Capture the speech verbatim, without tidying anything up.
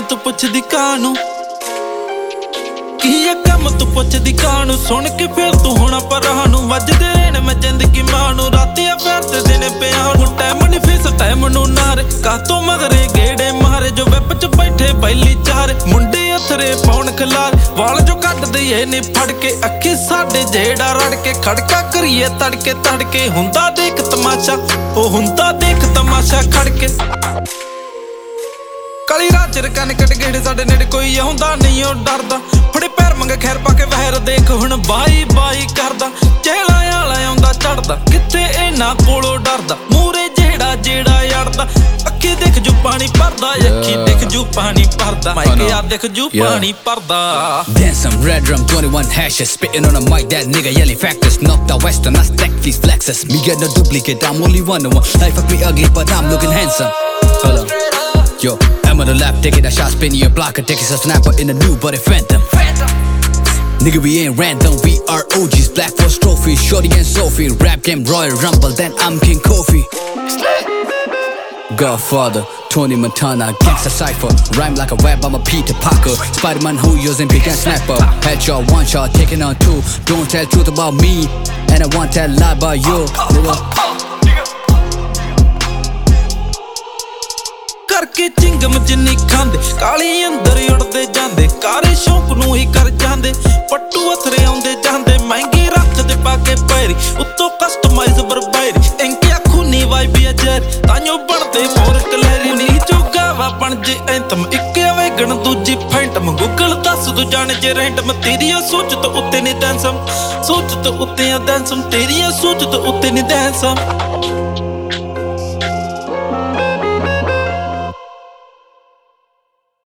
ਤੂੰ ਪੁੱਛਦੀ ਕਾਹਨੂੰ ਕੀ ਆ ਕੰਮ ਤੂੰ ਪੁੱਛਦੀ ਕਾਹਨੂੰ ਸੁਣ ਕੇ ਫਿਰ ਤੂੰ ਹੋਣਾ ਪਰਾਂ ਨੂੰ ਵੱਜਦੇ ਨੇ ਮੈਂ ਜ਼ਿੰਦਗੀ ਮਾਂ ਨੂੰ ਰਾਤੀਆਂ ਫਿਰ ਤੇ ਦਿਨੇ ਪਿਆ ਨੂੰ ਟਾਈਮ ਨਹੀਂ ਫੇਸ ਟਾਈਮ ਨੂੰ ਨਾਰੇ ਕਾਤੋਂ ਮਗਰੇ ਗੇੜੇ ਮਾਰੇ ਜੋ ਵਿਪ ਚ ਬੈਠੇ ਬੈਲੀ ਚਾਰੇ ਮੁੰਡੇ ਅਥਰੇ ਪਾਉਣ ਖਲਾਰ ਵਾਲ ਜੋ ਕੱਢਦੇ ਏ ਨੇ ਫੜ ਕੇ ਅੱਖੀ ਸਾਡੇ ਜਿਹੜਾ ਰੜ ਕੇ ਖੜਕਾ ਕਰੀਏ ਤੜਕੇ ਤੜਕੇ ਹੁੰਦਾ ਦੇਖ ਤਮਾਸ਼ਾ ਉਹ ਹੁੰਦਾ ਦੇਖ ਤਮਾਸ਼ਾ ਖੜ ਕੇ ਕਾਲੀ ਰਾਜਰ ਕੰਨ ਕੱਟ ਗੇੜੇ ਸਾਡੇ ਨੇੜੇ ਕੋਈ ਆਉਂਦਾ ਨਹੀਂ ਉਹ ਡਰਦਾ ਫੜੇ ਪੈਰ ਮੰਗੇ ਖੈਰ ਪਾ ਕੇ ਵਹਿਰ ਦੇਖ ਹੁਣ ਬਾਈ ਬਾਈ ਕਰਦਾ ਚੇਲਾ ਵਾਲਾ ਆਉਂਦਾ ਚੜਦਾ ਕਿੱਥੇ ਇਹਨਾਂ ਕੋਲੋਂ ਡਰਦਾ ਮੂਰੇ ਜਿਹੜਾ ਜਿਹੜਾ ਯੜਦਾ ਅੱਖੀ ਦੇਖ ਜੂ ਪਾਣੀ ਭਰਦਾ ਅੱਖੀ ਦੇਖ ਜੂ ਪਾਣੀ ਭਰਦਾ ਮਾਈਕ ਆ ਦੇਖ ਜੂ ਪਾਣੀ ਭਰਦਾ Dance some red drum twenty-one hashes spitting on a mic that nigga yelling factors knocked out western I stack these flexes me get no duplicate I'm only one on one life fuck me ugly but I'm looking handsome hold on yo I'm on the left taking a shot spinning your block taking a snapper in a new body phantom nigga we ain't random we are O Gs black force trophy shorty and Sophie rap game Royal Rumble then I'm King Kofi Godfather Tony Montana gangsta cypher rhyme like a web I'm a Peter Parker Spider-Man who using big and snapper headshot one shot taking on two don't tell truth about me and I won't tell lie about you nigga ਕਰਕੇ chewing gum ਜਿੰਨੀ ਖਾਂਦੇ ਕਾਲੀ ਅੰਦਰ ਉੜਦੇ ਜਾਂਦੇ ਕਾਰੇ ਸ਼ੌਕ ਨੂੰ ਹੀ ਕਰ ਜਾਂਦੇ ਪੱਟੂ ਅਥਰੇ ਆਉਂਦੇ ਜਾਂਦੇ ਮਹਿੰਗੀ ਰੱਖਦੇ ਪਾ ਕੇ ਪੈਰੀ ਉੱਤੋਂ ਕਸਟਮਾਈਜ਼ ਬਰਬਾਰੀ ਇੰਕੀ ਖੂਨੀ ਵਾਈਬੀ ਅਜਰ ਤਾਂਯੋ ਬਣਦੇ ਮੋਰ ਕਲੈਰੀ ਨੀ ਚੋਗਾਵਾ ਬਣ ਜੇ ਐਂਥਮ ਇੱਕੇ ਵੇਗਣ ਦੂਜੀ ਫੈਂਟਮ ਗੂਗਲ ਦੱਸ ਤੂੰ ਜਾਣ ਜੇ ਰੈਂਡਮ ਤੇਰੀ ਸੋਚ ਤੋਂ ਉੱਤੇ ਨਹੀਂ ਦੈਂਸਮ ਸੋਚ ਤੋਂ ਉੱਤੇ ਆ ਦੈਂਸਮ ਤੇਰੀ ਸੋਚ ਤੋਂ ਉੱਤੇ ਨਹੀਂ ਦੈਂਸਮ